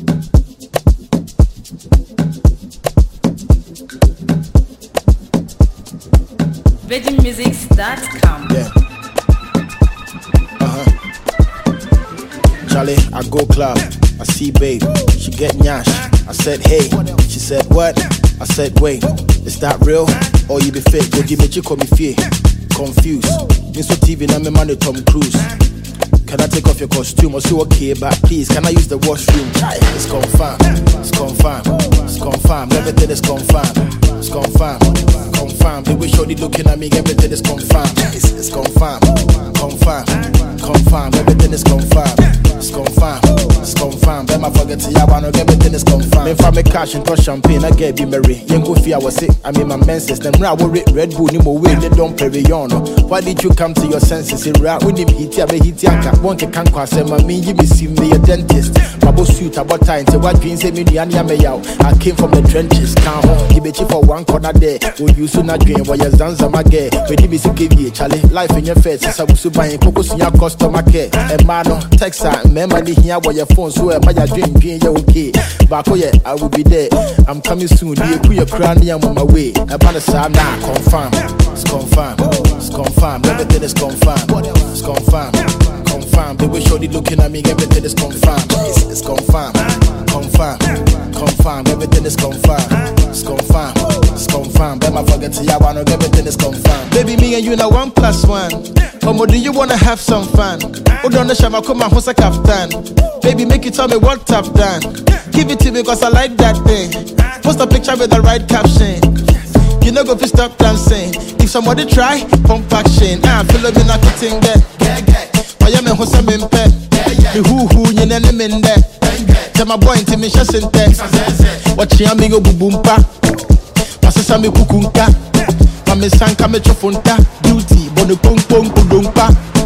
VeggieMusics.com. Yeah. Charlie, I go club, I see babe, she get nyash. I said hey, she said what? I said wait, is that real? Or you be fake? Did you make you call me fear? Confused. Mr. TV, now me man Tom Cruise. Can I take off your costume or so okay? But please, can I use the washroom? It's confirmed, it's confirmed, it's confirmed. Everything is confirmed, it's confirmed, confirmed. The way shorty looking at me, everything is confirmed. It's confirmed, confirmed, confirmed. Everything is confirmed, it's confirmed, it's confirmed. Then I forget to ya wanna everything is confirmed. If I make cash and touch champagne, I get be merry. Young go fear was sick. I mean my menses. Them rap worry Red Bull ni mo way. They don't play on. Why did you come to your senses? It rap with him hit ya, hit ya. One can cross him, I mean, you be see me a dentist. My boss suit about time, so what dreams me, I came from the trenches. Can't hold, give it for one corner there. Will you soon not dream while you're Zanza Magay? When you be so give you, Charlie, life in your face. I was buying focus in your customer care. And mano, Texas, remember the here where your phone, so my dream, you're okay. But oh, yeah, I will be there. I'm coming soon, you put your crown, I'm on my way. About the side now, confirm, it's confirmed, it's confirmed, everything is confirmed, it's confirmed. Confirmed. The way shorty looking at me, everything is confirmed. It's confirmed, confirmed, confirmed. Everything is confirmed. It's confirmed, it's confirmed. Then I forget to ya wanna everything is confirmed. Baby, me and you now 1+1. Omo, do you wanna have some fun? Hold on the shama, come on, who's a captain? Baby, make you tell me what I've done. Give it to me cause I like that thing. Post a picture with the right caption. You know go fi stop dancing. If somebody try, pump action. Feel me not getting that. I am a Hosa Mimpe. The who, you know, in there. Tell my boy to me, just in text. Watch your amigo Bubumpa. Pasasami Kukunka. Mame Sanka Metrofonta. Duty, Bono Pong Pong Kudumpa.